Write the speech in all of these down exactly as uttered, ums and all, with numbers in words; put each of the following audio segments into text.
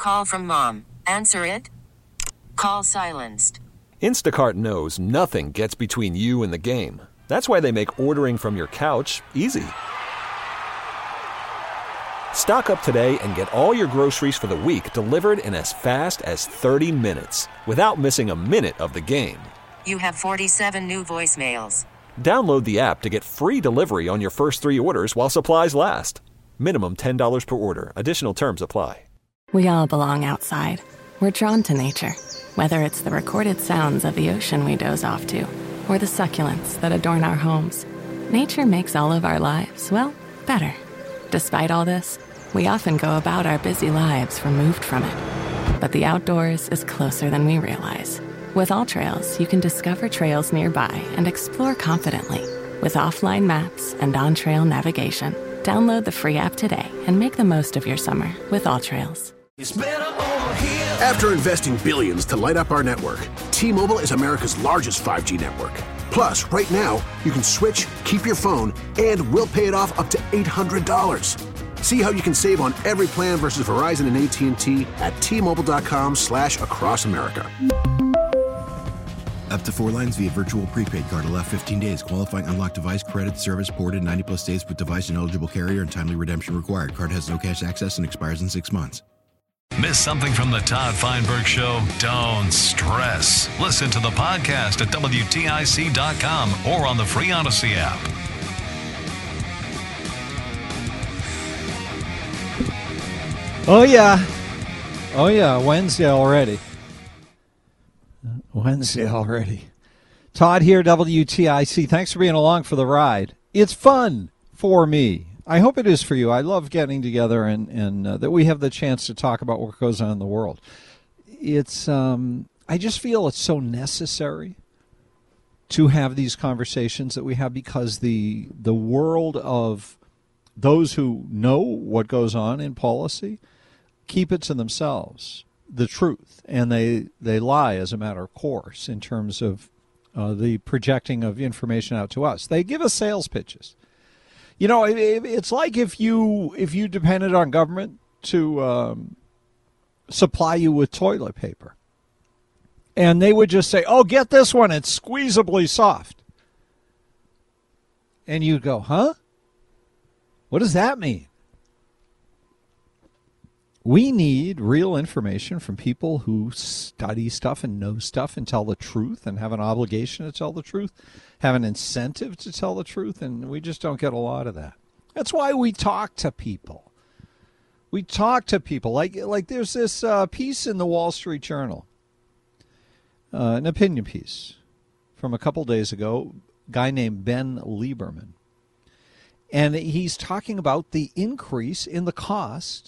call from mom. Answer it. Call silenced. Instacart knows nothing gets between you and the game. That's why they make ordering from your couch easy. Stock up today and get all your groceries for the week delivered in as fast as thirty minutes without missing a minute of the game. You have forty-seven new voicemails. Download the app to get free delivery on your first three orders while supplies last. Minimum ten dollars per order. Additional terms apply. We all belong outside. We're drawn to nature, whether it's the recorded sounds of the ocean we doze off to, or the succulents that adorn our homes. Nature makes all of our lives, well, better. Despite all this, we often go about our busy lives removed from it. But the outdoors is closer than we realize. With AllTrails, you can discover trails nearby and explore confidently. With offline maps and on-trail navigation, download the free app today and make the most of your summer with AllTrails. After investing billions to light up our network, T-Mobile is America's largest five G network. Plus, right now, you can switch, keep your phone, and we'll pay it off up to eight hundred dollars. See how you can save on every plan versus Verizon and A T and T at T-Mobile.com slash across America. Up to four lines via virtual prepaid card. Allow fifteen days. Qualifying unlocked device credit service ported ninety plus days with device and eligible carrier and timely redemption required. Card has no cash access and expires in six months. Miss something from the Todd Feinberg Show? Don't stress. Listen to the podcast at W T I C dot com or on the free Odyssey app. Oh, yeah. Oh, yeah. Wednesday already. Wednesday already. Todd here, W T I C. Thanks for being along for the ride. It's fun for me. I hope it is for you. I love getting together and, and uh, that we have the chance to talk about what goes on in the world. It's um, I just feel it's so necessary to have these conversations that we have because the the world of those who know what goes on in policy keep it to themselves, the truth, and they, they lie as a matter of course in terms of uh, the projecting of information out to us. They give us sales pitches. You know, it, it's like if you if you depended on government to um, supply you with toilet paper, and they would just say, "Oh, get this one; it's squeezably soft," and you'd go, "Huh? What does that mean?" We need real information from people who study stuff and know stuff and tell the truth and have an obligation to tell the truth, have an incentive to tell the truth, and we just don't get a lot of that. That's why we talk to people. We talk to people. Like, like there's this uh, piece in the Wall Street Journal, uh, an opinion piece from a couple days ago, a guy named Ben Lieberman. And he's talking about the increase in the cost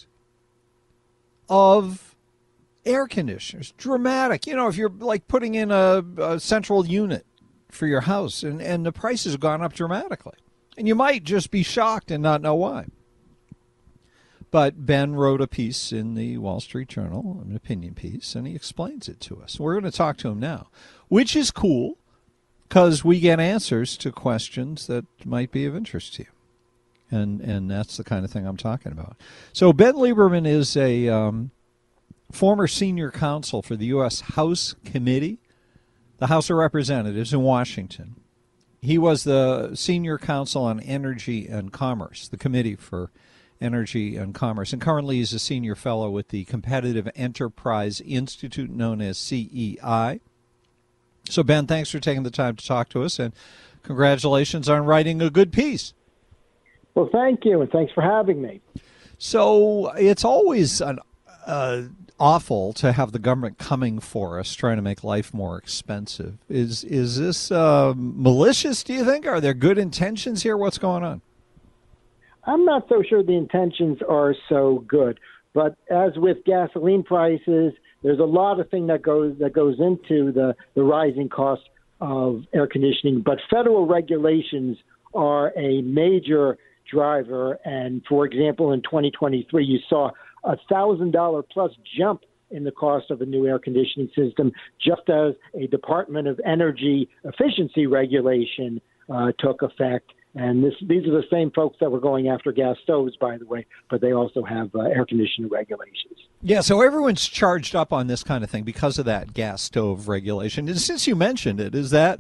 of air conditioners. Dramatic. You know, if you're like putting in a, a central unit for your house, and, and the prices have gone up dramatically. And you might just be shocked and not know why. But Ben wrote a piece in the Wall Street Journal, an opinion piece, and he explains it to us. We're going to talk to him now, which is cool because we get answers to questions that might be of interest to you. And and that's the kind of thing I'm talking about. So Ben Lieberman is a um, former senior counsel for the U S House Committee, the House of Representatives in Washington. He was the senior counsel on Energy and Commerce, the Committee for Energy and Commerce, and currently he's a senior fellow with the Competitive Enterprise Institute, known as C E I. So Ben, thanks for taking the time to talk to us, and congratulations on writing a good piece. Well, thank you, and thanks for having me. So it's always an, uh, awful to have the government coming for us, trying to make life more expensive. Is is this uh, malicious, do you think? Are there good intentions here? What's going on? I'm not so sure the intentions are so good. But as with gasoline prices, there's a lot of thing that goes that goes into the, the rising cost of air conditioning. But federal regulations are a major driver. And for example, in twenty twenty-three, you saw a one thousand dollars plus jump in the cost of a new air conditioning system, just as a Department of Energy efficiency regulation uh, took effect. And this, these are the same folks that were going after gas stoves, by the way, but they also have uh, air conditioner regulations. Yeah, so everyone's charged up on this kind of thing because of that gas stove regulation. And since you mentioned it, is that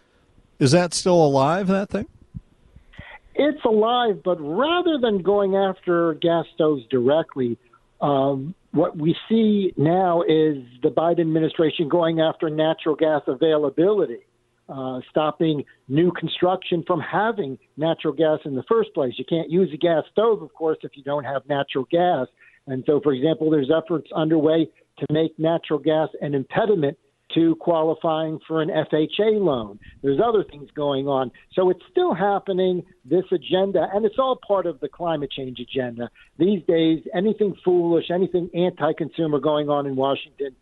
is that still alive, that thing? It's alive, but rather than going after gas stoves directly, um, what we see now is the Biden administration going after natural gas availability, uh, stopping new construction from having natural gas in the first place. You can't use a gas stove, of course, if you don't have natural gas. And so, for example, there's efforts underway to make natural gas an impediment to qualifying for an F H A loan. There's other things going on. So it's still happening, this agenda, and it's all part of the climate change agenda. These days, anything foolish, anything anti-consumer going on in Washington,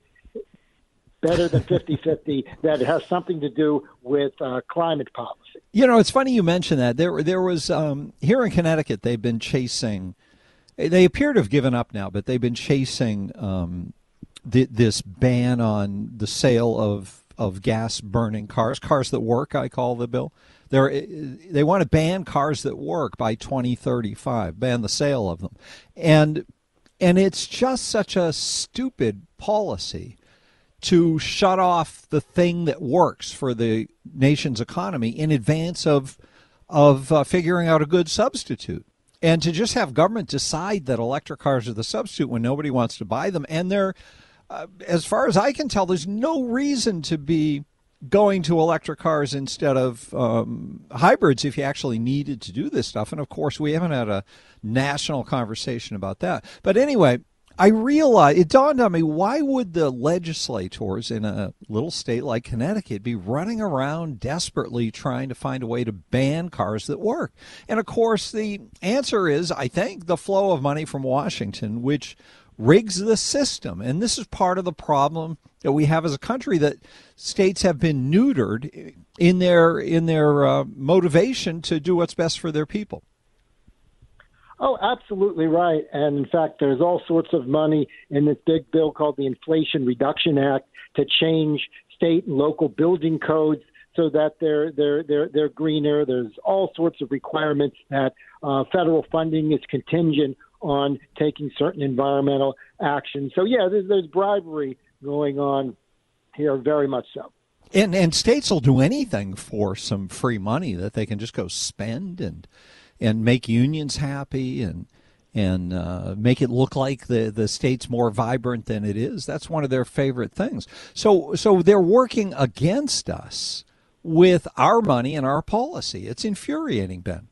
better than fifty-fifty, that has something to do with uh, climate policy. You know, it's funny you mentioned that. There, there was, um, here in Connecticut, they've been chasing, they appear to have given up now, but they've been chasing um, this ban on the sale of, of gas-burning cars, cars that work, I call the bill. They're, they want to ban cars that work by twenty thirty-five, ban the sale of them. And and it's just such a stupid policy to shut off the thing that works for the nation's economy in advance of, of uh, figuring out a good substitute. And to just have government decide that electric cars are the substitute when nobody wants to buy them. And they're, uh, as far as I can tell, there's no reason to be going to electric cars instead of um, hybrids if you actually needed to do this stuff. And, of course, we haven't had a national conversation about that. But anyway, I realized, it dawned on me, why would the legislators in a little state like Connecticut be running around desperately trying to find a way to ban cars that work? And, of course, the answer is, I think, the flow of money from Washington, which rigs the system. And this is part of the problem that we have as a country, that states have been neutered in their, in their uh, motivation to do what's best for their people. Oh, absolutely right. And in fact, there's all sorts of money in this big bill called the Inflation Reduction Act to change state and local building codes so that they're they're they're they're greener. There's all sorts of requirements that uh, federal funding is contingent on taking certain environmental action. So yeah, there's, there's bribery going on here, very much so. And and states will do anything for some free money that they can just go spend and. and make unions happy and and uh, make it look like the, the state's more vibrant than it is. That's one of their favorite things. So so they're working against us with our money and our policy. It's infuriating, Ben.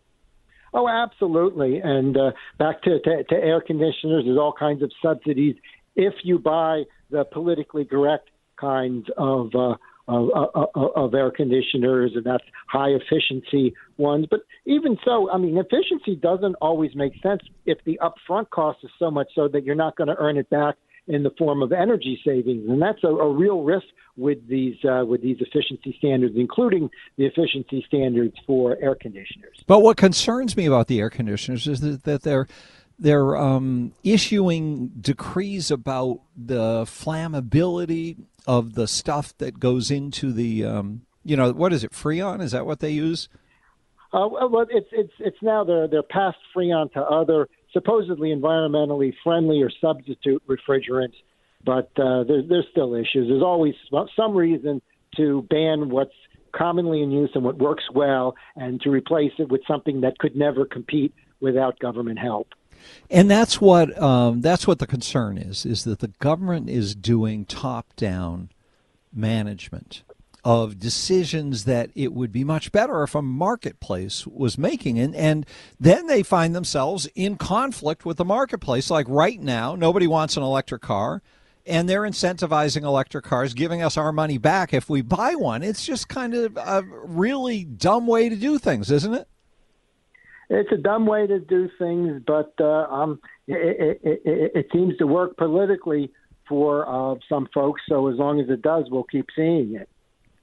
Oh, absolutely. And uh, back to, to, to air conditioners, there's all kinds of subsidies if you buy the politically correct kinds of uh Of, of, of air conditioners, and that's high efficiency ones. But even so, I mean, efficiency doesn't always make sense if the upfront cost is so much so that you're not going to earn it back in the form of energy savings, and that's a, a real risk with these uh, with these efficiency standards, including the efficiency standards for air conditioners. But what concerns me about the air conditioners is that, that they're They're um, issuing decrees about the flammability of the stuff that goes into the, um, you know, what is it, Freon? Is that what they use? Uh, well, it's it's it's now they're they're passed Freon to other supposedly environmentally friendly or substitute refrigerants, but uh, there's there's still issues. There's always some reason to ban what's commonly in use and what works well, and to replace it with something that could never compete without government help. And that's what um, that's what the concern is, is that the government is doing top-down management of decisions that it would be much better if a marketplace was making. And, and then they find themselves in conflict with the marketplace. Like right now, nobody wants an electric car, and they're incentivizing electric cars, giving us our money back if we buy one. It's just kind of a really dumb way to do things, isn't it? It's a dumb way to do things, but uh, um, it, it, it, it seems to work politically for uh, some folks. So as long as it does, we'll keep seeing it.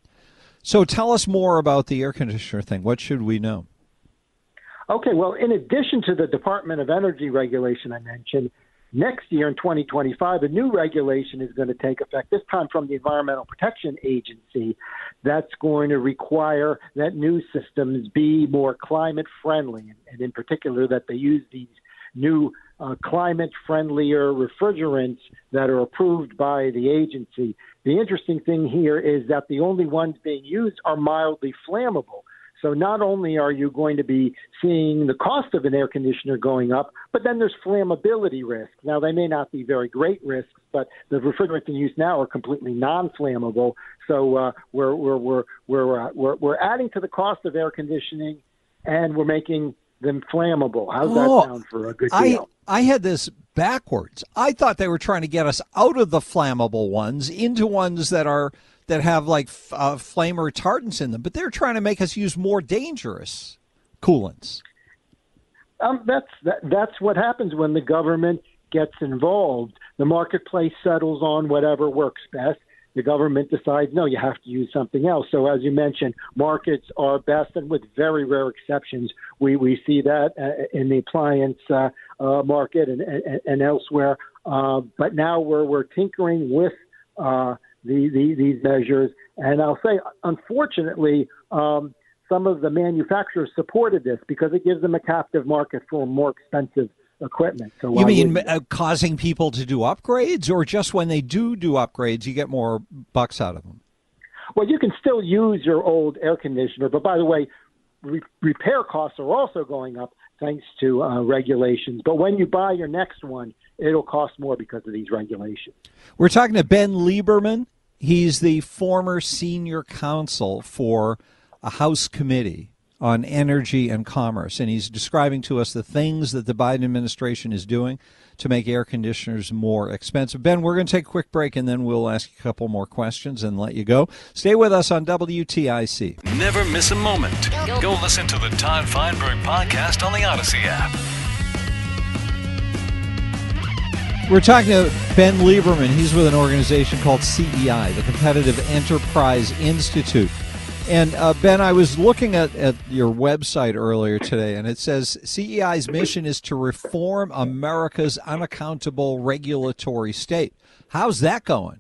So tell us more about the air conditioner thing. What should we know? Okay, well, in addition to the Department of Energy regulation I mentioned, Next year in twenty twenty-five, a new regulation is going to take effect, this time from the Environmental Protection Agency, that's going to require that new systems be more climate friendly, and in particular that they use these new uh, climate friendlier refrigerants that are approved by the agency. The interesting thing here is that the only ones being used are mildly flammable. So not only are you going to be seeing the cost of an air conditioner going up, but then there's flammability risks. Now, they may not be very great risks, but the refrigerants in use now are completely non-flammable. So uh, we're, we're, we're, we're, uh, we're, we're adding to the cost of air conditioning, and we're making them flammable. How's oh, that sound for a good I, deal? I had this backwards. I thought they were trying to get us out of the flammable ones into ones that are that have like uh, flame retardants in them, but they're trying to make us use more dangerous coolants. Um, that's that, that's what happens when the government gets involved. The marketplace settles on whatever works best. The government decides, no, you have to use something else. So as you mentioned, markets are best, and with very rare exceptions, we, we see that uh, in the appliance uh, uh, market and, and, and elsewhere. Uh, but now we're, we're tinkering with uh, the, the, these measures. And I'll say, unfortunately, um, some of the manufacturers supported this because it gives them a captive market for more expensive equipment. So you mean uh, causing people to do upgrades, or just when they do do upgrades, you get more bucks out of them? Well, you can still use your old air conditioner, but by the way, re- repair costs are also going up thanks to uh, regulations. But when you buy your next one, it'll cost more because of these regulations. We're talking to Ben Lieberman. He's the former senior counsel for a House committee on energy and commerce, and he's describing to us the things that the Biden administration is doing to make air conditioners more expensive. Ben, we're going to take a quick break, and then we'll ask you a couple more questions and let you go. Stay with us on W T I C. Never miss a moment. Go listen to the Todd Feinberg podcast on the Odyssey app. We're talking to Ben Lieberman. He's with an organization called C E I, the Competitive Enterprise Institute. And, uh, Ben, I was looking at, at your website earlier today, and it says C E I's mission is to reform America's unaccountable regulatory state. How's that going?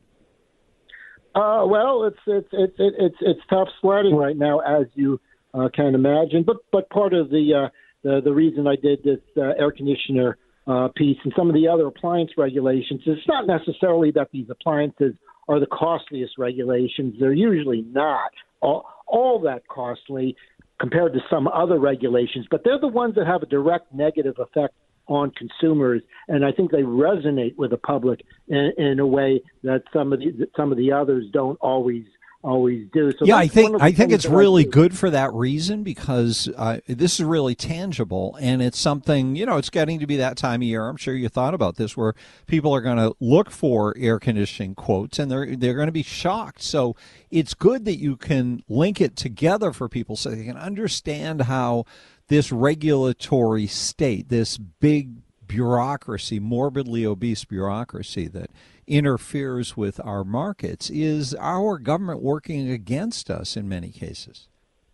Uh, well, it's it's it's it's it's tough sledding right now, as you uh, can imagine. But but part of the uh, the, the reason I did this uh, air conditioner uh, piece and some of the other appliance regulations is it's not necessarily that these appliances are the costliest regulations. They're usually not all, all that costly compared to some other regulations, but they're the ones that have a direct negative effect on consumers, and I think they resonate with the public in, in a way that some of the that some of the others don't always always do. So yeah, I think I think it's really do. good for that reason, because uh, this is really tangible, and it's something, you know, it's getting to be that time of year. I'm sure you thought about this, where people are going to look for air conditioning quotes, and they're they're going to be shocked. So it's good that you can link it together for people so they can understand how this regulatory state, this big bureaucracy, morbidly obese bureaucracy that interferes with our markets, is our government working against us in many cases.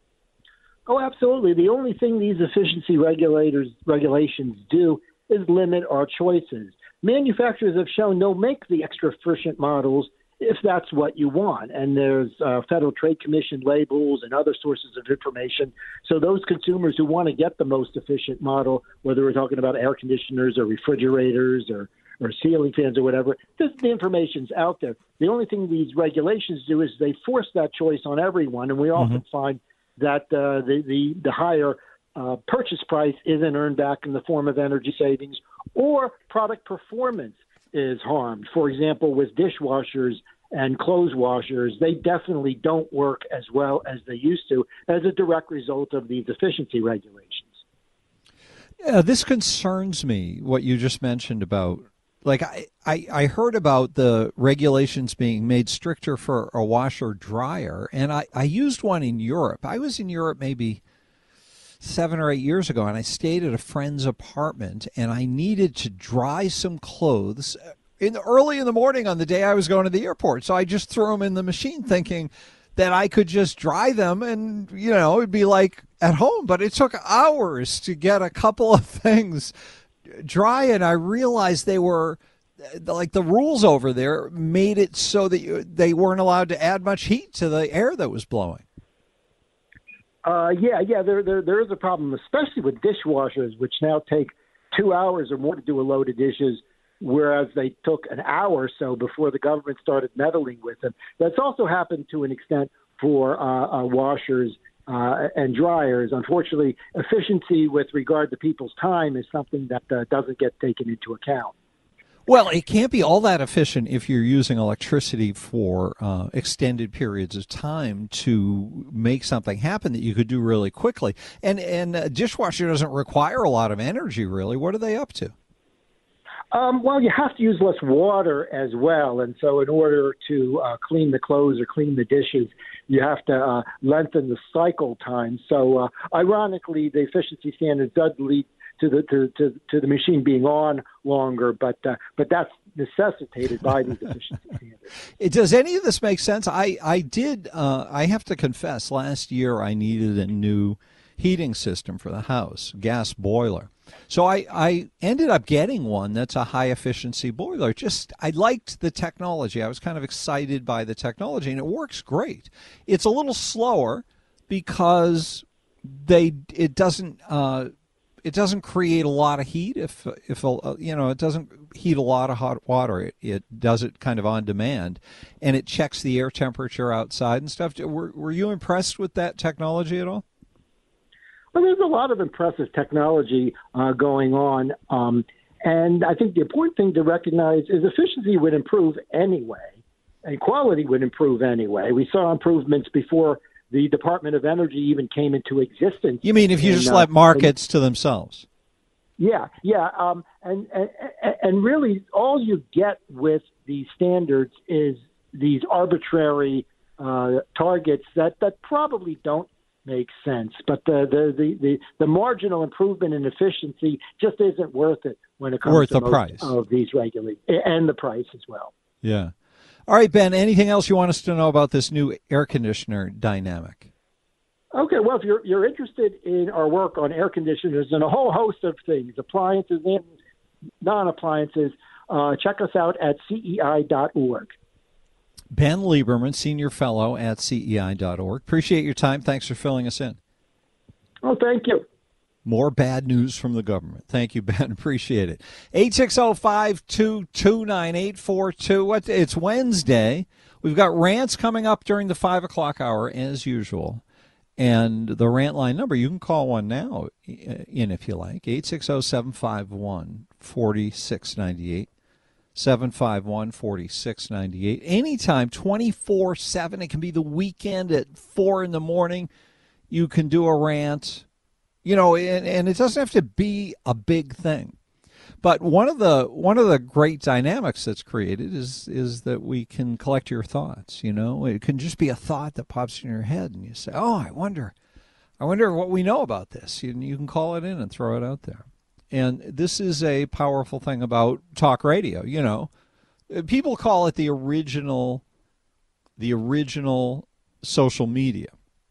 Oh, absolutely. The only thing these efficiency regulators regulations do is limit our choices. Manufacturers have shown they'll make the extra efficient models if that's what you want. And there's uh, Federal Trade Commission labels and other sources of information. So those consumers who want to get the most efficient model, whether we're talking about air conditioners or refrigerators or, or ceiling fans or whatever, this, the information's out there. The only thing these regulations do is they force that choice on everyone. And we often mm-hmm. find that uh, the, the, the higher uh, purchase price isn't earned back in the form of energy savings, or product performance is harmed. For example, with dishwashers and clothes washers, they definitely don't work as well as they used to as a direct result of these efficiency regulations. Yeah, this concerns me, what you just mentioned about, like, I, I, I heard about the regulations being made stricter for a washer dryer, and I, I used one in Europe. I was in Europe maybe seven or eight years ago, and I stayed at a friend's apartment, and I needed to dry some clothes in the, early in the morning on the day I was going to the airport. So I just threw them in the machine thinking that I could just dry them and, you know, it'd be like at home. But it took hours to get a couple of things dry, and I realized they were like the rules over there made it so that you, they weren't allowed to add much heat to the air that was blowing. Uh, yeah, yeah, there, there, there is a problem, especially with dishwashers, which now take two hours or more to do a load of dishes, whereas they took an hour or so before the government started meddling with them. That's also happened to an extent for uh, uh, washers uh, and dryers. Unfortunately, efficiency with regard to people's time is something that uh, doesn't get taken into account. Well, it can't be all that efficient if you're using electricity for uh, extended periods of time to make something happen that you could do really quickly. And and a dishwasher doesn't require a lot of energy, really. What are they up to? Um, well, you have to use less water as well. And so in order to uh, clean the clothes or clean the dishes, you have to uh, lengthen the cycle time. So uh, ironically, the efficiency standard does lead to the to, to, to the machine being on longer, but uh, but that's necessitated by these efficiency standards. Does any of this make sense? I I did. Uh, I have to confess, last year I needed a new heating system for the house, gas boiler. So I, I ended up getting one that's a high efficiency boiler. Just I liked the technology. I was kind of excited by the technology, and it works great. It's a little slower because they it doesn't. Uh, It doesn't create a lot of heat if, if uh, you know, it doesn't heat a lot of hot water. It, it does it kind of on demand, and it checks the air temperature outside and stuff. Were, were you impressed with that technology at all? Well, there's a lot of impressive technology uh, going on, um, and I think the important thing to recognize is efficiency would improve anyway, and quality would improve anyway. We saw improvements before the Department of Energy even came into existence. You mean if you and, just uh, let markets and, to themselves? Yeah, yeah. Um, and, and, and really all you get with these standards is these arbitrary uh, targets that, that probably don't make sense. But the, the, the, the, the marginal improvement in efficiency just isn't worth it when it comes worth to the most price of these regulations, and the price as well. Yeah. All right, Ben, anything else you want us to know about this new air conditioner dynamic? Okay, well, if you're you're interested in our work on air conditioners and a whole host of things, appliances and non-appliances, uh, check us out at C E I dot org. Ben Lieberman, Senior Fellow at C E I dot org. Appreciate your time. Thanks for filling us in. Oh, thank you. More bad news from the government. Thank you, Ben. Appreciate it. eight six zero, five two two, nine eight four two. It's Wednesday. We've got rants coming up during the five o'clock hour, as usual. And the rant line number, you can call one now in if you like, eight six zero, seven five one, four six nine eight, seven five one, four six nine eight. Anytime, twenty-four seven. It can be the weekend at four in the morning. You can do a rant. You know, and, and it doesn't have to be a big thing. But one of the one of the great dynamics that's created is is that we can collect your thoughts. You know, it can just be a thought that pops in your head, and you say, "Oh, I wonder, I wonder what we know about this." You, you can call it in and throw it out there. And this is a powerful thing about talk radio. You know, people call it the original, the original social media.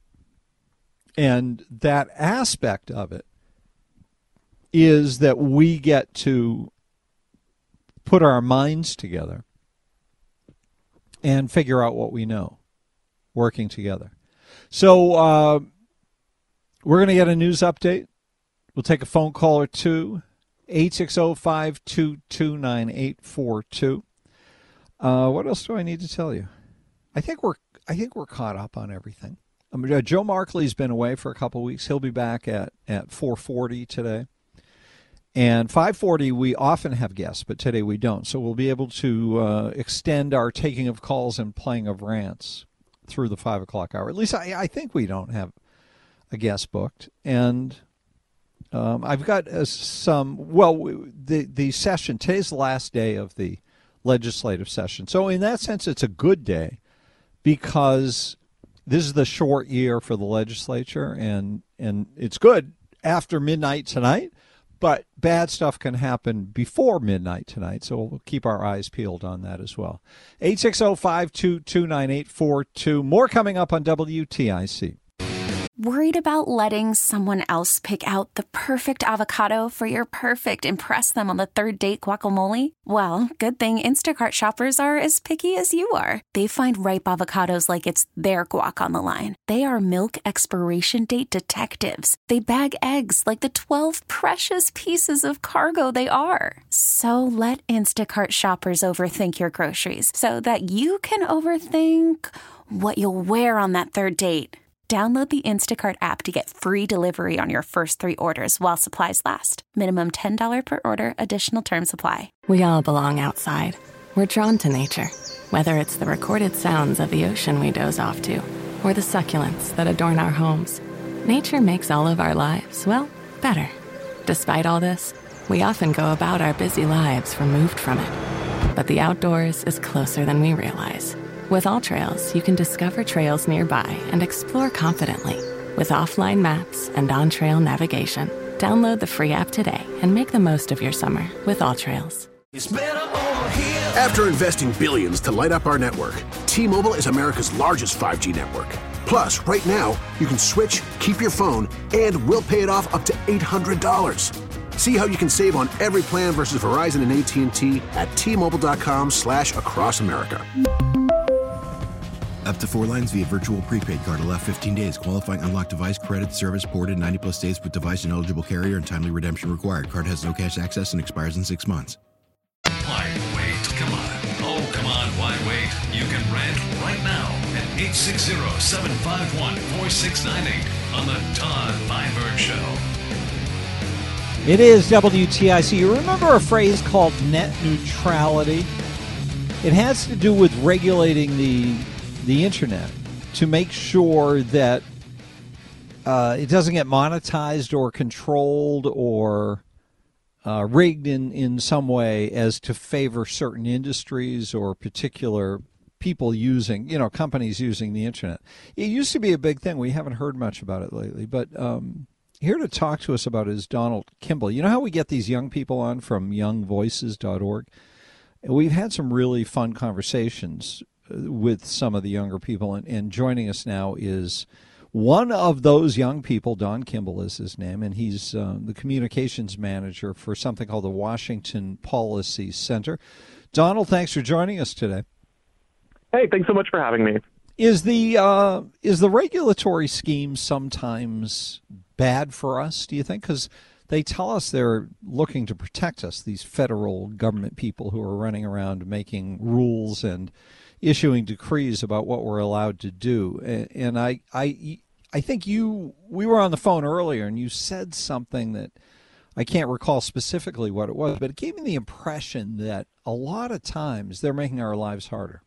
And that aspect of it is that we get to put our minds together and figure out what we know, working together. So uh, we're going to get a news update. We'll take a phone call or two, eight six zero, five two two, nine eight four two. Uh, what else do I need to tell you? I think we're I think we're caught up on everything. Um, Joe Markley's been away for a couple of weeks. He'll be back at, at four forty today. And five forty, we often have guests, but today we don't. So we'll be able to uh, extend our taking of calls and playing of rants through the five o'clock hour. At least I, I think we don't have a guest booked. And um, I've got uh, some, well, the, the session, today's the last day of the legislative session. So in that sense, it's a good day because this is the short year for the legislature, and, and it's good after midnight tonight, but bad stuff can happen before midnight tonight, so we'll keep our eyes peeled on that as well. eight six zero, five two two, nine eight four two. More coming up on W T I C. Worried about letting someone else pick out the perfect avocado for your perfect impress them on the third date guacamole? Well, good thing Instacart shoppers are as picky as you are. They find ripe avocados like it's their guac on the line. They are milk expiration date detectives. They bag eggs like the twelve precious pieces of cargo they are. So let Instacart shoppers overthink your groceries so that you can overthink what you'll wear on that third date. Download the Instacart app to get free delivery on your first three orders while supplies last. Minimum ten dollars per order. Additional terms apply. We all belong outside. We're drawn to nature, whether it's the recorded sounds of the ocean we doze off to, or the succulents that adorn our homes. Nature makes all of our lives, well, better. Despite all this, we often go about our busy lives removed from it. But the outdoors is closer than we realize. With AllTrails, you can discover trails nearby and explore confidently. With offline maps and on-trail navigation, download the free app today and make the most of your summer with AllTrails. After investing billions to light up our network, T-Mobile is America's largest five G network. Plus, right now, you can switch, keep your phone, and we'll pay it off up to eight hundred dollars. See how you can save on every plan versus Verizon and A T and T at T-Mobile.com slash across America. Up to four lines via virtual prepaid card. Allow fifteen days. Qualifying unlocked device credit service ported ninety plus days with device and eligible carrier and timely redemption required. Card has no cash access and expires in six months. Why wait? Come on. Oh, come on. Why wait? You can rant right now at eight six zero, seven five one, four six nine eight on the Todd Feinberg Show. It is W T I C. You remember a phrase called net neutrality? It has to do with regulating the the internet to make sure that uh, it doesn't get monetized or controlled or uh, rigged in, in some way as to favor certain industries or particular people using, you know, companies using the internet. It used to be a big thing. We haven't heard much about it lately, but um, here to talk to us about it is Donald Kimball. You know how we get these young people on from young voices dot org? We've had some really fun conversations with some of the younger people, and, and joining us now is one of those young people. Don Kimball is his name, and he's uh, the communications manager for something called the Washington Policy Center. Donald, thanks for joining us today. Hey, thanks so much for having me. Is the uh, is the regulatory scheme sometimes bad for us, do you think? Because they tell us they're looking to protect us, these federal government people who are running around making rules and issuing decrees about what we're allowed to do. And, and I, I, I think you, we were on the phone earlier and you said something that I can't recall specifically what it was, but it gave me the impression that a lot of times they're making our lives harder.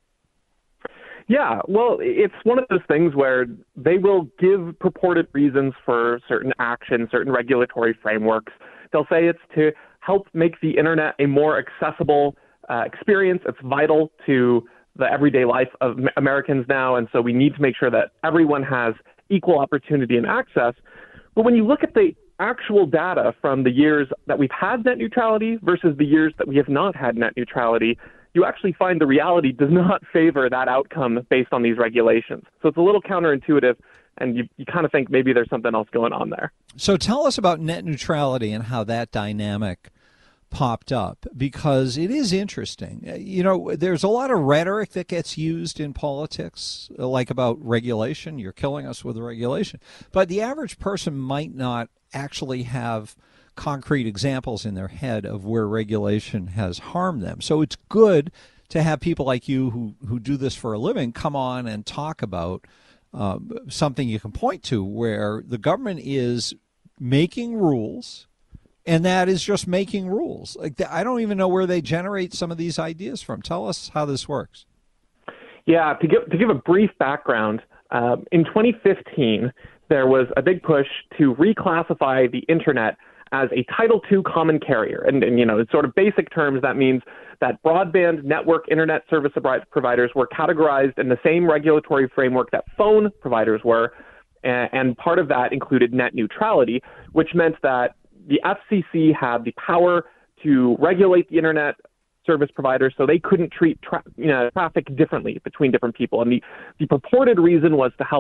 Yeah, well, it's one of those things where they will give purported reasons for certain actions, certain regulatory frameworks. They'll say it's to help make the internet a more accessible uh, experience. It's vital to the everyday life of Americans now, and so we need to make sure that everyone has equal opportunity and access. But when you look at the actual data from the years that we've had net neutrality versus the years that we have not had net neutrality, you actually find the reality does not favor that outcome based on these regulations. So it's a little counterintuitive, and you, you kind of think maybe there's something else going on there. So tell us about net neutrality and how that dynamic popped up, because it is interesting. You know, there's a lot of rhetoric that gets used in politics, like about regulation. You're killing us with regulation. But the average person might not actually have concrete examples in their head of where regulation has harmed them. So it's good to have people like you who, who do this for a living come on and talk about um, something you can point to where the government is making rules. And that is just making rules. Like I don't even know where they generate some of these ideas from. Tell us how this works. Yeah, to give to give a brief background, um, in twenty fifteen, there was a big push to reclassify the internet as a Title two common carrier. And, and you know, in sort of basic terms, that means that broadband network internet service providers were categorized in the same regulatory framework that phone providers were. And, and part of that included net neutrality, which meant that the F C C had the power to regulate the internet service providers so they couldn't treat tra- you know, traffic differently between different people. And the, the purported reason was to help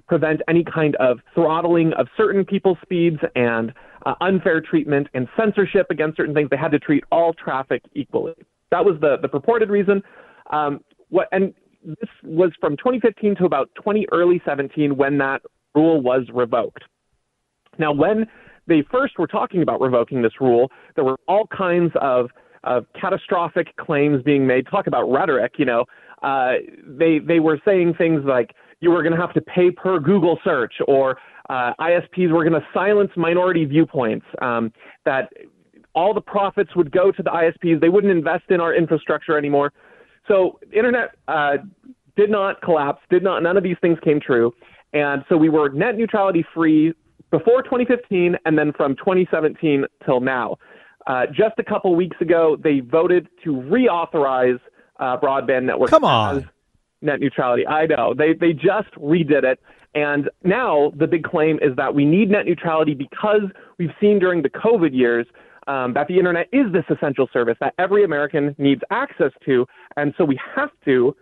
prevent any kind of throttling of certain people's speeds and uh, unfair treatment and censorship against certain things. They had to treat all traffic equally. That was the, the purported reason. Um, what and this was from twenty fifteen to about twenty early seventeen when that rule was revoked. Now, when they first were talking about revoking this rule, there were all kinds of, of catastrophic claims being made. Talk about rhetoric, you know. Uh, they they were saying things like you were going to have to pay per Google search, or uh, I S Ps were going to silence minority viewpoints, um, that all the profits would go to the I S Ps. They wouldn't invest in our infrastructure anymore. So the internet uh, did not collapse, did not, none of these things came true. And so we were net neutrality free before twenty fifteen, and then from twenty seventeen till now. Uh, just a couple weeks ago, they voted to reauthorize uh, broadband networks. Come on. As net neutrality. I know. They they just redid it. And now the big claim is that we need net neutrality because we've seen during the COVID years um, that the internet is this essential service that every American needs access to. And so we have to,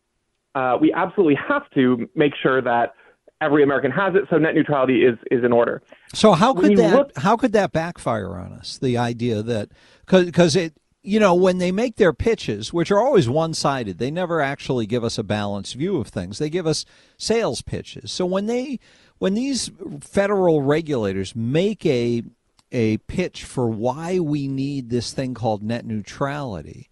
uh, we absolutely have to make sure that every American has it, so net neutrality is, is in order. So how could that look, how could that backfire on us? The idea that because it you know when they make their pitches, which are always one sided, they never actually give us a balanced view of things. They give us sales pitches. So when they when these federal regulators make a a pitch for why we need this thing called net neutrality,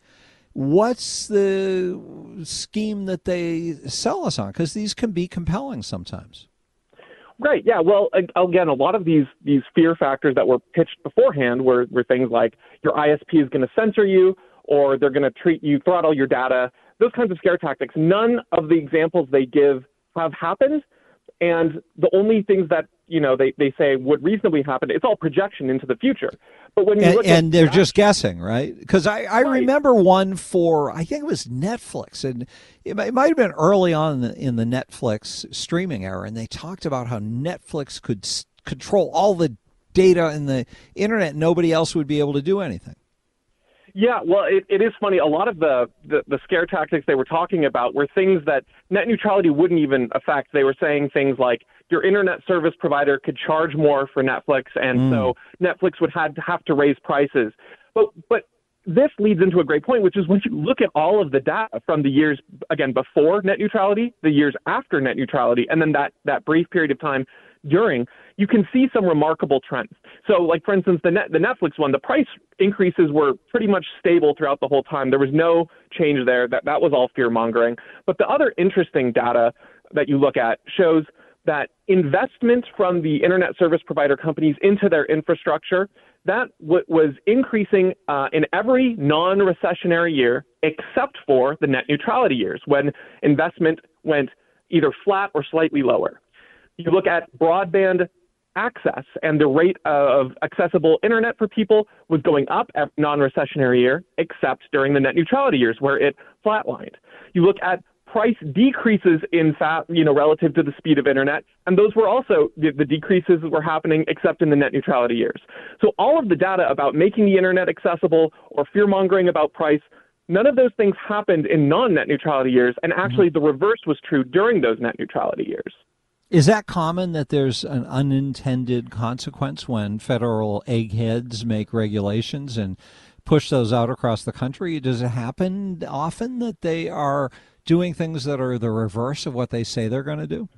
what's the scheme that they sell us on? Because these can be compelling sometimes. Right. Yeah. Well, again, a lot of these these fear factors that were pitched beforehand were, were things like your I S P is going to censor you, or they're going to treat you, throttle your data, those kinds of scare tactics. None of the examples they give have happened. And the only things that, you know, they, they say would reasonably happen, it's all projection into the future. But when you and, look and at they're that, just guessing, right? Because I, I right. remember one for, I think it was Netflix, and it might, it might have been early on in the, in the Netflix streaming era, and they talked about how Netflix could s- control all the data in the internet, and nobody else would be able to do anything. Yeah, well, it, it is funny. A lot of the, the, the scare tactics they were talking about were things that net neutrality wouldn't even affect. They were saying things like your internet service provider could charge more for Netflix, and mm. so Netflix would have to, have to raise prices. But but this leads into a great point, which is when you look at all of the data from the years, again, before net neutrality, the years after net neutrality, and then that, that brief period of time during, you can see some remarkable trends. So, like, for instance, the net, the Netflix one, the price increases were pretty much stable throughout the whole time. There was no change there. That, that was all fear-mongering. But the other interesting data that you look at shows that investment from the internet service provider companies into their infrastructure, that w- was increasing uh, in every non-recessionary year except for the net neutrality years, when investment went either flat or slightly lower. You look at broadband access, and the rate of accessible internet for people was going up at non-recessionary year, except during the net neutrality years where it flatlined. You look at price decreases in fat, you know, relative to the speed of internet, and those were also the, the decreases were happening except in the net neutrality years. So all of the data about making the internet accessible or fear-mongering about price, none of those things happened in non-net neutrality years, and actually the reverse was true during those net neutrality years. Is that common that there's an unintended consequence when federal eggheads make regulations and push those out across the country? Does it happen often that they are doing things that are the reverse of what they say they're going to do?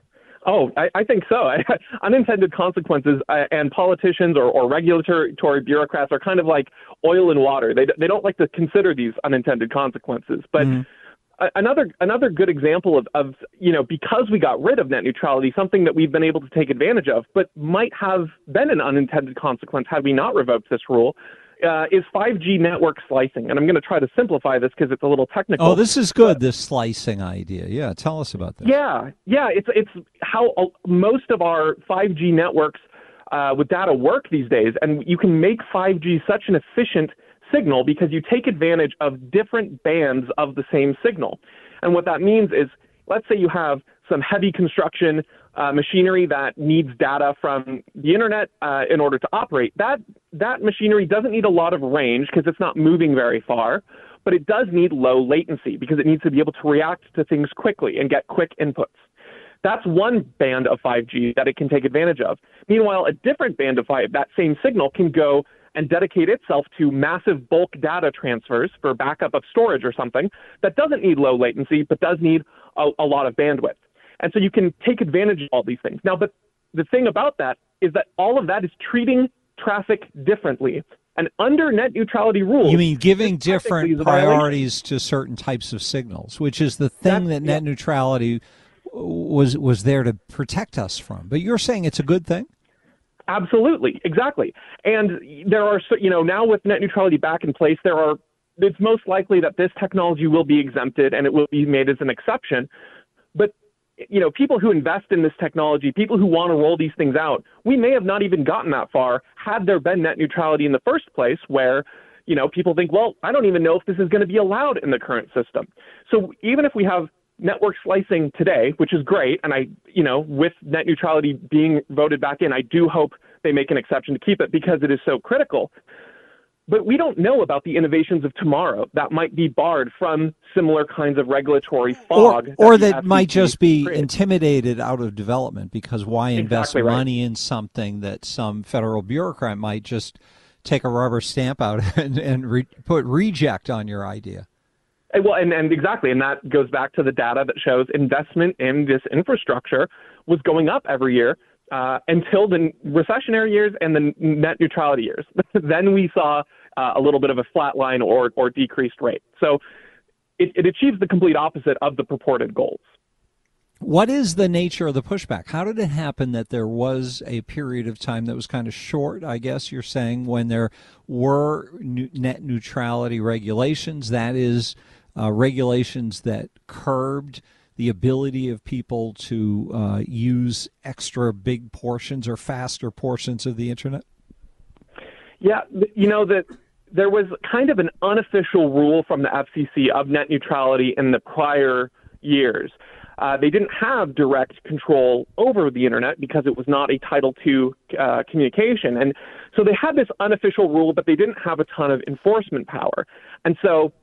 Oh, I, I think so. Unintended consequences uh, and politicians or, or regulatory bureaucrats are kind of like oil and water. They they don't like to consider these unintended consequences. But mm. Another another good example of, of, you know, because we got rid of net neutrality, something that we've been able to take advantage of, but might have been an unintended consequence had we not revoked this rule, uh, is five G network slicing. And I'm going to try to simplify this because it's a little technical. Oh, this is good, this slicing idea. Yeah, tell us about that. Yeah, yeah, it's it's how most of our five G networks uh, with data work these days. And you can make five G such an efficient signal because you take advantage of different bands of the same signal. And what that means is, let's say you have some heavy construction uh, machinery that needs data from the internet uh, in order to operate. That that machinery doesn't need a lot of range because it's not moving very far, but it does need low latency because it needs to be able to react to things quickly and get quick inputs. That's one band of five G that it can take advantage of. Meanwhile, a different band of five, that same signal can go and dedicate itself to massive bulk data transfers for backup of storage or something that doesn't need low latency, but does need a, a lot of bandwidth. And so you can take advantage of all these things. Now, but the thing about that is that all of that is treating traffic differently. And under net neutrality rules... You mean giving different priorities to certain types of signals, which is the thing That's, that net yeah. neutrality was was there to protect us from. But you're saying it's a good thing? Absolutely, exactly. And there are, you know, now with net neutrality back in place, there are, it's most likely that this technology will be exempted and it will be made as an exception. But, you know, people who invest in this technology, people who want to roll these things out, we may have not even gotten that far had there been net neutrality in the first place where, you know, people think, well, I don't even know if this is going to be allowed in the current system. So even if we have network slicing today, which is great, and I, you know, with net neutrality being voted back in, I do hope they make an exception to keep it because it is so critical. But we don't know about the innovations of tomorrow that might be barred from similar kinds of regulatory fog. Or, or that, that might just be created. Intimidated out of development, because why invest exactly money right. in something that some federal bureaucrat might just take a rubber stamp out and, and re, put reject on your idea? Well, and, and exactly, and that goes back to the data that shows investment in this infrastructure was going up every year uh, until the recessionary years and the net neutrality years. Then we saw uh, a little bit of a flat line or, or decreased rate. So it, it achieves the complete opposite of the purported goals. What is the nature of the pushback? How did it happen that there was a period of time that was kind of short, I guess you're saying, when there were net neutrality regulations, that is, Uh, regulations that curbed the ability of people to uh, use extra big portions or faster portions of the internet? Yeah, you know, that there was kind of an unofficial rule from the F C C of net neutrality in the prior years. Uh, they didn't have direct control over the internet because it was not a Title two uh, communication. And so they had this unofficial rule, but they didn't have a ton of enforcement power. And so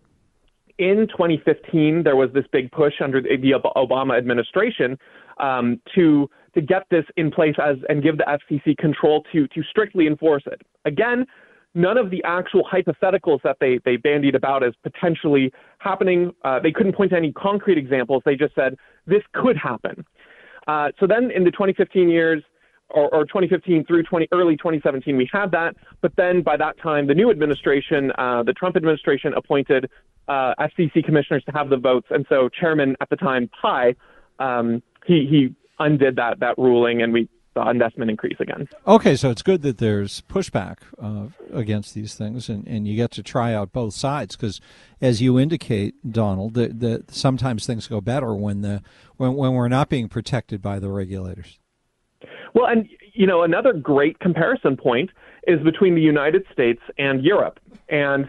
in twenty fifteen, there was this big push under the Obama administration um, to to get this in place as and give the F C C control to to strictly enforce it. Again, none of the actual hypotheticals that they they bandied about as potentially happening, uh, they couldn't point to any concrete examples. They just said this could happen. Uh, so then in the twenty fifteen years, or, or twenty fifteen through twenty, early twenty seventeen, we had that. But then by that time, the new administration, uh, the Trump administration, appointed uh, F C C commissioners to have the votes. And so Chairman at the time, Pai, um, he, he undid that that ruling, and we saw investment increase again. Okay, so it's good that there's pushback uh, against these things, and, and you get to try out both sides, because as you indicate, Donald, that, that sometimes things go better when the when, when we're not being protected by the regulators. Well, and, you know, another great comparison point is between the United States and Europe. And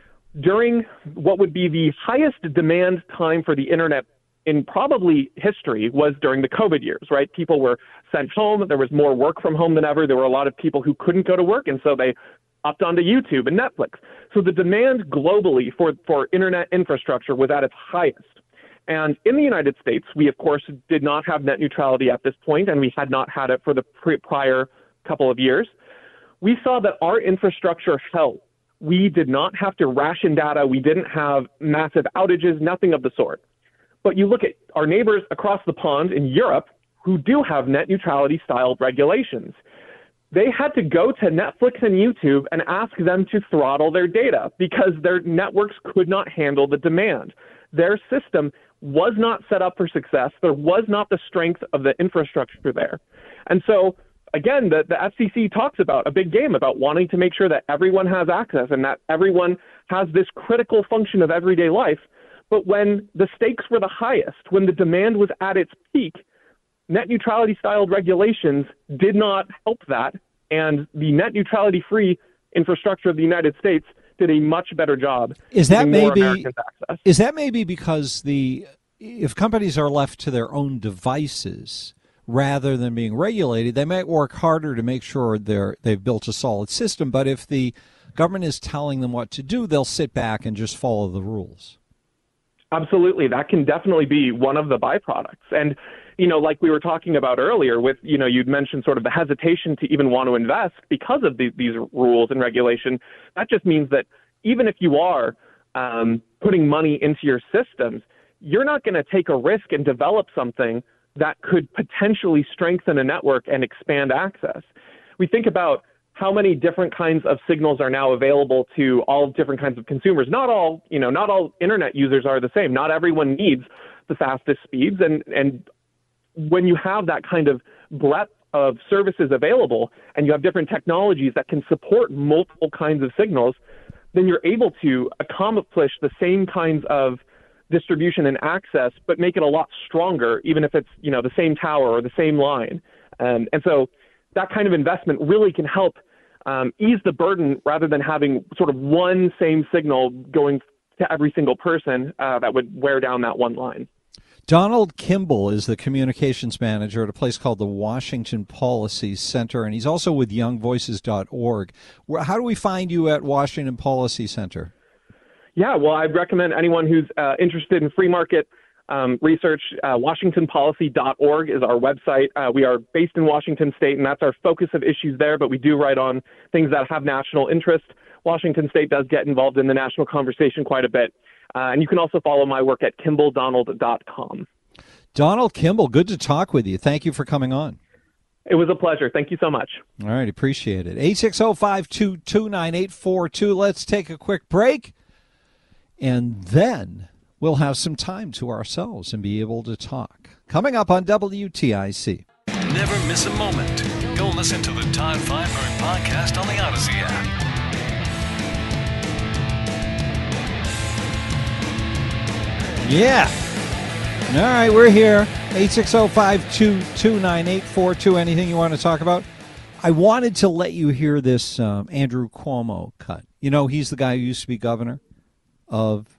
during what would be the highest demand time for the internet in probably history was during the COVID years, right? People were sent home. There was more work from home than ever. There were a lot of people who couldn't go to work, and so they upped onto YouTube and Netflix. So the demand globally for, for internet infrastructure was at its highest. And in the United States, we, of course, did not have net neutrality at this point, and we had not had it for the pre- prior couple of years. We saw that our infrastructure held. We did not have to ration data. We didn't have massive outages, nothing of the sort. But you look at our neighbors across the pond in Europe who do have net neutrality style regulations. They had to go to Netflix and YouTube and ask them to throttle their data because their networks could not handle the demand. Their system was not set up for success. There was not the strength of the infrastructure there. And so, again, the, the F C C talks about a big game about wanting to make sure that everyone has access and that everyone has this critical function of everyday life. But when the stakes were the highest, when the demand was at its peak, net neutrality-styled regulations did not help that, and the net neutrality-free infrastructure of the United States did a much better job. Is that maybe access. Is that maybe because the if companies are left to their own devices rather than being regulated, they might work harder to make sure they're they've built a solid system. But if the government is telling them what to do, they'll sit back and just follow the rules. Absolutely. That can definitely be one of the byproducts. And, you know, like we were talking about earlier with, you know, you'd mentioned sort of the hesitation to even want to invest because of the, these rules and regulation. That just means that even if you are um, putting money into your systems, you're not going to take a risk and develop something that could potentially strengthen a network and expand access. We think about how many different kinds of signals are now available to all different kinds of consumers. Not all, you know, not all internet users are the same. Not everyone needs the fastest speeds. And, and when you have that kind of breadth of services available and you have different technologies that can support multiple kinds of signals, then you're able to accomplish the same kinds of distribution and access, but make it a lot stronger, even if it's, you know, the same tower or the same line. Um, and so that kind of investment really can help um, ease the burden rather than having sort of one same signal going to every single person uh, that would wear down that one line. Donald Kimball is the communications manager at a place called the Washington Policy Center, and he's also with young voices dot org. How do we find you at Washington Policy Center? Yeah, well, I'd recommend anyone who's uh, interested in free market um, research, uh, Washington Policy dot org is our website. Uh, we are based in Washington State, and that's our focus of issues there, but we do write on things that have national interest. Washington State does get involved in the national conversation quite a bit. Uh, and you can also follow my work at kimball donald dot com. Donald Kimball, good to talk with you. Thank you for coming on. It was a pleasure. Thank you so much. All right, appreciate it. eight six zero, five two two, nine eight four two. Let's take a quick break. And then we'll have some time to ourselves and be able to talk. Coming up on W T I C. Never miss a moment. Go listen to the Todd Feinberg podcast on the Odyssey app. Yeah. All right, we're here. eight six zero, five two two, nine eight four two. Anything you want to talk about? I wanted to let you hear this um, Andrew Cuomo cut. You know, he's the guy who used to be governor of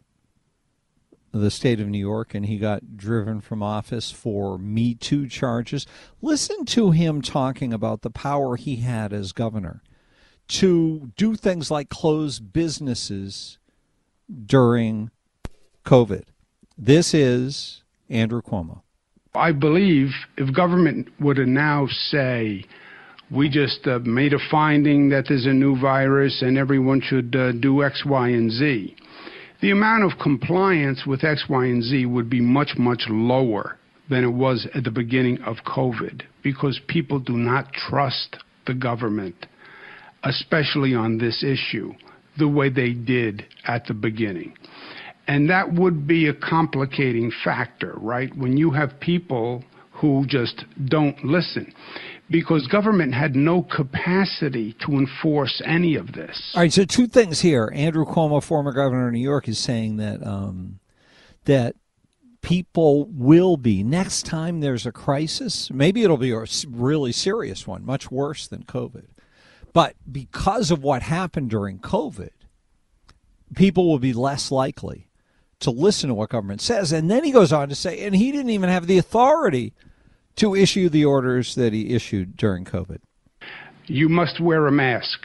the state of New York, and he got driven from office for Me Too charges. Listen to him talking about the power he had as governor to do things like close businesses during COVID. This is Andrew Cuomo. I believe if government were to now say, we just uh, made a finding that there's a new virus and everyone should uh, do X, Y, and Z, the amount of compliance with X, Y, and Z would be much, much lower than it was at the beginning of COVID, because people do not trust the government, especially on this issue, the way they did at the beginning. And that would be a complicating factor, right? When you have people who just don't listen, because government had no capacity to enforce any of this. All right, so two things here. Andrew Cuomo, former governor of New York, is saying that um, that people will be, next time there's a crisis, maybe it'll be a really serious one, much worse than COVID. But because of what happened during COVID, people will be less likely to listen to what government says. And then he goes on to say, and he didn't even have the authority to issue the orders that he issued during COVID. You must wear a mask.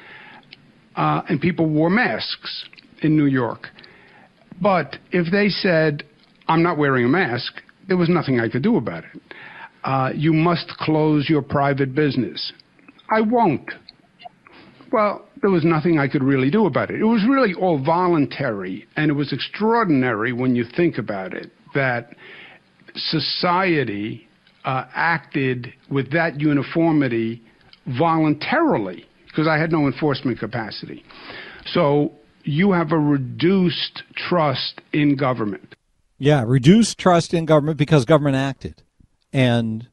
Uh, and people wore masks in New York. But if they said, I'm not wearing a mask, there was nothing I could do about it. Uh, you must close your private business. I won't. Well, there was nothing I could really do about it. It was really all voluntary, and it was extraordinary when you think about it, that society uh, acted with that uniformity voluntarily, because I had no enforcement capacity. So you have a reduced trust in government. Yeah, reduced trust in government because government acted and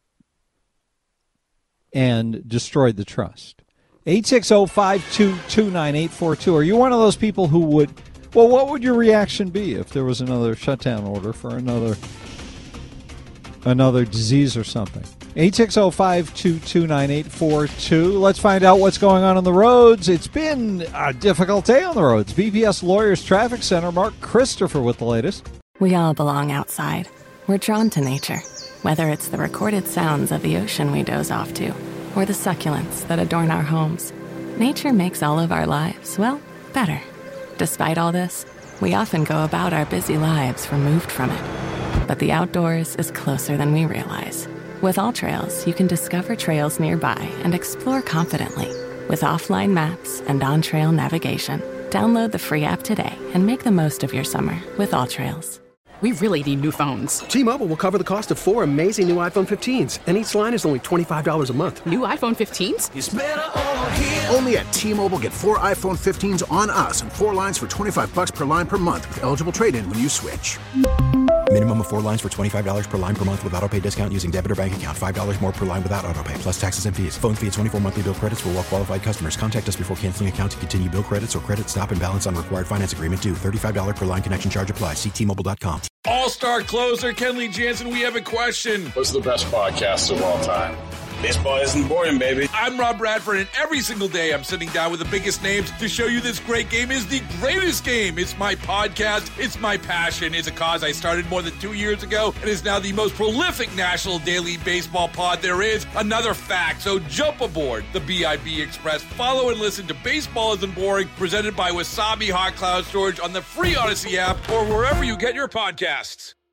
and destroyed the trust. eight six zero, five two two, nine eight four two. Are you one of those people who would, well, what would your reaction be if there was another shutdown order for another another disease or something? eight six zero, five two two, nine eight four two. Let's find out what's going on on the roads. It's been a difficult day on the roads. B P S Lawyers Traffic Center, Mark Christopher with the latest. We all belong outside. We're drawn to nature, whether it's the recorded sounds of the ocean we doze off to, or the succulents that adorn our homes. Nature makes all of our lives, well, better. Despite all this, We often go about our busy lives removed from it. But the outdoors is closer than we realize. With AllTrails, you can discover trails nearby and explore confidently. With offline maps and on-trail navigation, download the free app today and make the most of your summer with AllTrails. We really need new phones. T-Mobile will cover the cost of four amazing new iPhone fifteens, and each line is only twenty-five dollars a month. New iPhone fifteens? It's better over here. Only at T-Mobile, get four iPhone fifteens on us and four lines for twenty-five bucks per line per month with eligible trade-in when you switch. Minimum of four lines for twenty-five dollars per line per month with autopay discount using debit or bank account. five dollars more per line without autopay, plus taxes and fees. Phone fee at twenty-four monthly bill credits for well-qualified customers. Contact us before canceling account to continue bill credits or credit stop and balance on required finance agreement due. thirty-five dollars per line connection charge applies. See T Mobile dot com. All-star closer Kenley Jansen, we have a question. What's the best podcast of all time? Baseball isn't boring, baby. I'm Rob Bradford, and every single day I'm sitting down with the biggest names to show you this great game is the greatest game. It's my podcast. It's my passion. It's a cause I started more than two years ago and is now the most prolific national daily baseball pod there is. Another fact. So jump aboard the B I B Express. Follow and listen to Baseball Isn't Boring, presented by Wasabi Hot Cloud Storage on the free Odyssey app or wherever you get your podcasts.